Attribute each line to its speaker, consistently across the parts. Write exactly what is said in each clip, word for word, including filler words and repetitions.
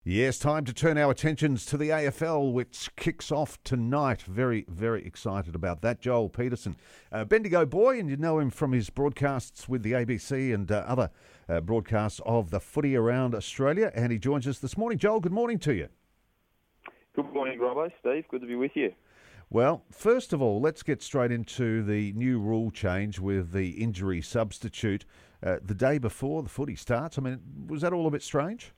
Speaker 1: Yes, time to turn our attentions to the A F L, which kicks off tonight. Very, very excited about that. Joel Peterson, uh, Bendigo boy, and you know him from his broadcasts with the A B C and uh, other uh, broadcasts of the footy around Australia, and he joins us this morning. Joel, good morning to you.
Speaker 2: Good morning, Robbo. Steve, good to be with you.
Speaker 1: Well, first of all, let's get straight into the new rule change with the injury substitute uh, the day before the footy starts. I mean, was that all a bit strange?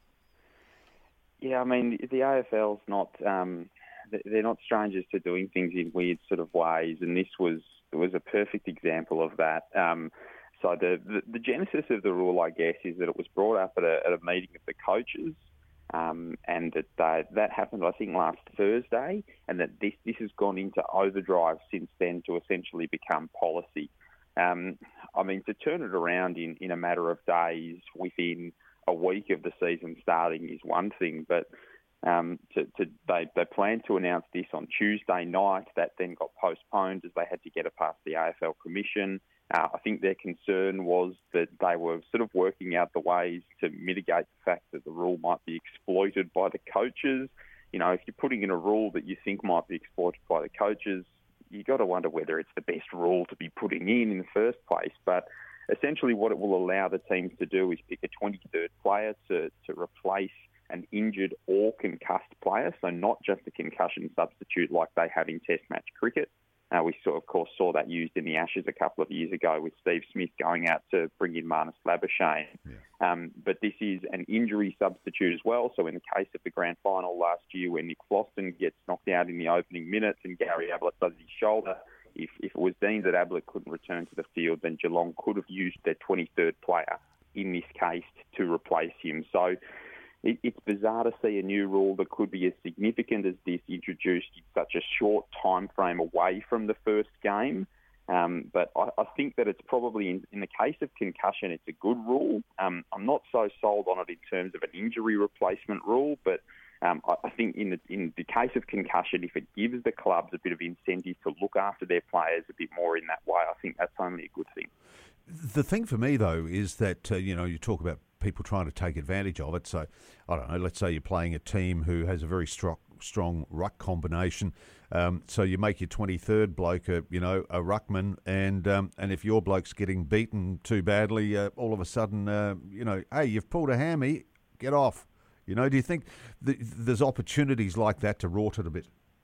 Speaker 2: Yeah, I mean, the A F L's not, um, they're not strangers to doing things in weird sort of ways, and this was was a perfect example of that. Um, so the, the the genesis of the rule, I guess, is that it was brought up at a, at a meeting of the coaches, um, and that they, that happened, I think, last Thursday, and that this, this has gone into overdrive since then to essentially become policy. Um, I mean, to turn it around in, in a matter of days within a week of the season starting is one thing, but um, to, to, they, they planned to announce this on Tuesday night. That then got postponed as they had to get it past the A F L Commission. Uh, I think their concern was that they were sort of working out the ways to mitigate the fact that the rule might be exploited by the coaches. You know, if you're putting in a rule that you think might be exploited by the coaches, you got to wonder whether it's the best rule to be putting in in the first place. But essentially what it will allow the teams to do is pick a twenty-third player to, to replace an injured or concussed player, so not just a concussion substitute like they have in Test match cricket. Uh, we saw, of course, saw that used in the Ashes a couple of years ago with Steve Smith going out to bring in Marnus Labuschagne. Yeah. Um, but this is an injury substitute as well. So in the case of the grand final last year when Nick Floston gets knocked out in the opening minutes and Gary Ablett does his shoulder, If, if it was deemed that Ablett couldn't return to the field, then Geelong could have used their twenty-third player in this case to replace him. So it, it's bizarre to see a new rule that could be as significant as this introduced in such a short time frame away from the first game. Um, but I, I think that it's probably, in, in the case of concussion, it's a good rule. Um, I'm not so sold on it in terms of an injury replacement rule, but Um, I, I think in the in the case of concussion, if it gives the clubs a bit of incentive to look after their players a bit more in that way, I think that's only a good thing.
Speaker 1: The thing for me, though, is that, uh, you know, you talk about people trying to take advantage of it. So, I don't know, let's say you're playing a team who has a very strong, strong ruck combination. Um, so you make your twenty-third bloke, a, you know, a ruckman, and um, and if your bloke's getting beaten too badly, uh, all of a sudden, uh, you know, hey, you've pulled a hammy, get off. You know, do you think th- there's opportunities like that to rort it a bit?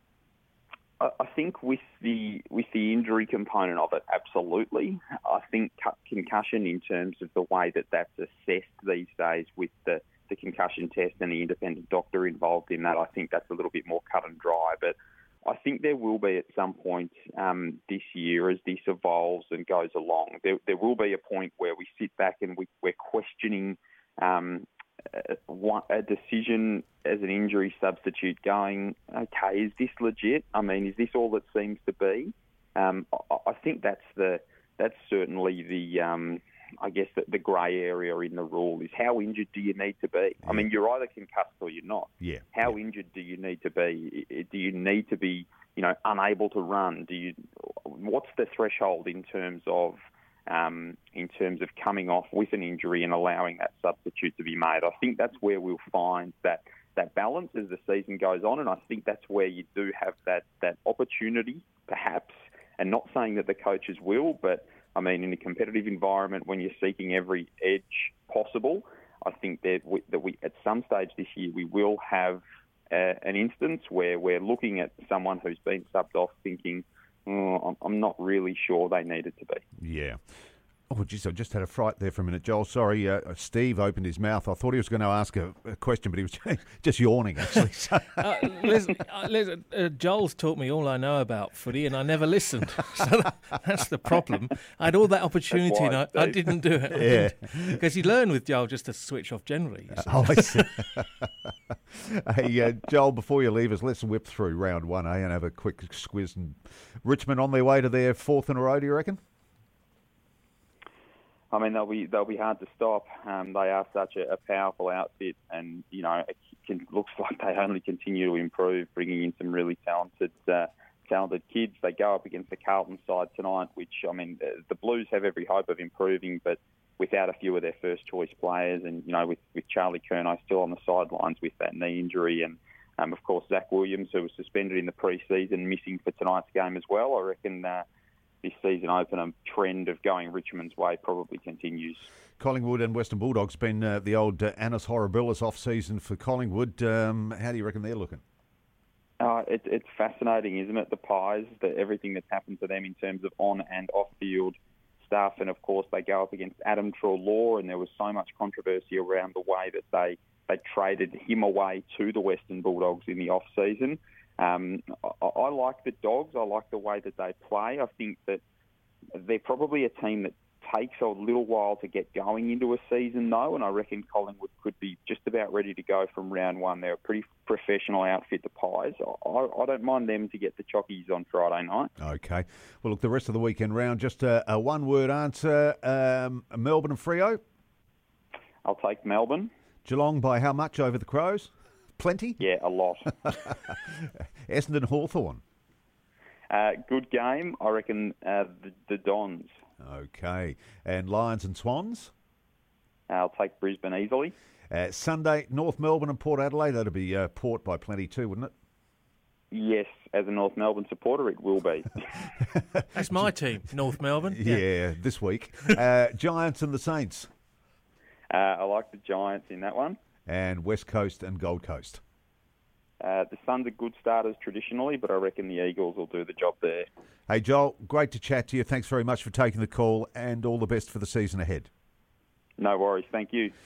Speaker 2: I think with the with the injury component of it, absolutely. I think concussion, in terms of the way that that's assessed these days with the, the concussion test and the independent doctor involved in that, I think that's a little bit more cut and dry. But I think there will be at some point um, this year, as this evolves and goes along, there, there will be a point where we sit back and we, we're questioning um, a decision as an injury substitute going, okay, is this legit? I mean, is this all it seems to be? Um, I, I think that's the that's certainly the, um, I guess, the, the grey area in the rule is how injured do you need to be? Yeah. I mean, you're either concussed or you're not.
Speaker 1: Yeah.
Speaker 2: How
Speaker 1: yeah.
Speaker 2: injured do you need to be? Do you need to be, you know, unable to run? Do you? What's the threshold in terms of Um, in terms of coming off with an injury and allowing that substitute to be made? I think that's where we'll find that, that balance as the season goes on, and I think that's where you do have that, that opportunity, perhaps, and not saying that the coaches will, but, I mean, in a competitive environment when you're seeking every edge possible, I think that we, that we at some stage this year, we will have uh, an instance where we're looking at someone who's been subbed off thinking, Oh, I'm not really sure they needed to be.
Speaker 1: Yeah. Oh, geez, I just had a fright there for a minute, Joel. Sorry, uh, Steve opened his mouth. I thought he was going to ask a, a question, but he was just yawning, actually. So.
Speaker 3: uh, listen, uh, listen uh, Joel's taught me all I know about footy, and I never listened. So that, that's the problem. I had all that opportunity, and I, I didn't do it.
Speaker 1: Yeah.
Speaker 3: Because you learn with Joel just to switch off generally. You see.
Speaker 1: Oh, I see. Hey, uh, Joel, before you leave us, let's whip through round one, eh, and have a quick squiz. And Richmond on their way to their fourth in a row, do you reckon?
Speaker 2: I mean, they'll be they'll be hard to stop. Um, they are such a, a powerful outfit, and you know, it can, looks like they only continue to improve, bringing in some really talented uh, talented kids. They go up against the Carlton side tonight, which I mean, the, the Blues have every hope of improving, but without a few of their first choice players, and you know with, with Charlie Curnow still on the sidelines with that knee injury, and um, of course Zach Williams, who was suspended in the pre-season, missing for tonight's game as well. I reckon uh, this season opener trend of going Richmond's way probably continues.
Speaker 1: Collingwood and Western Bulldogs been uh, the old uh, Annus Horribilis off-season for Collingwood. Um, how do you reckon they're looking?
Speaker 2: Uh, it, it's fascinating, isn't it? The Pies, the, everything that's happened to them in terms of on and off-field stuff, and of course they go up against Adam Treloar, and there was so much controversy around the way that they they traded him away to the Western Bulldogs in the off-season. Um, I, I like the Dogs. I like the way that they play. I think that they're probably a team that takes a little while to get going into a season, though, and I reckon Collingwood could be just about ready to go from round one. They're a pretty professional outfit, the Pies. I, I don't mind them to get the Chockies on Friday night.
Speaker 1: Okay. Well, look, the rest of the weekend round, just a, a one-word answer. Um, Melbourne and Freo?
Speaker 2: I'll take Melbourne.
Speaker 1: Geelong by how much over the Crows? Plenty?
Speaker 2: Yeah, a lot.
Speaker 1: Essendon Hawthorn?
Speaker 2: Uh, good game. I reckon uh, the, the Dons.
Speaker 1: Okay. And Lions and Swans?
Speaker 2: I'll take Brisbane easily.
Speaker 1: Uh, Sunday, North Melbourne and Port Adelaide. That'll be uh, Port by plenty too, wouldn't it?
Speaker 2: Yes, as a North Melbourne supporter, it will be.
Speaker 3: That's my team, North Melbourne.
Speaker 1: Yeah, yeah this week. Uh, Giants and the Saints.
Speaker 2: Uh, I like the Giants in that one.
Speaker 1: And West Coast and Gold Coast.
Speaker 2: Uh, the Suns are good starters traditionally, but I reckon the Eagles will do the job there.
Speaker 1: Hey, Joel, great to chat to you. Thanks very much for taking the call, and all the best for the season ahead.
Speaker 2: No worries. Thank you.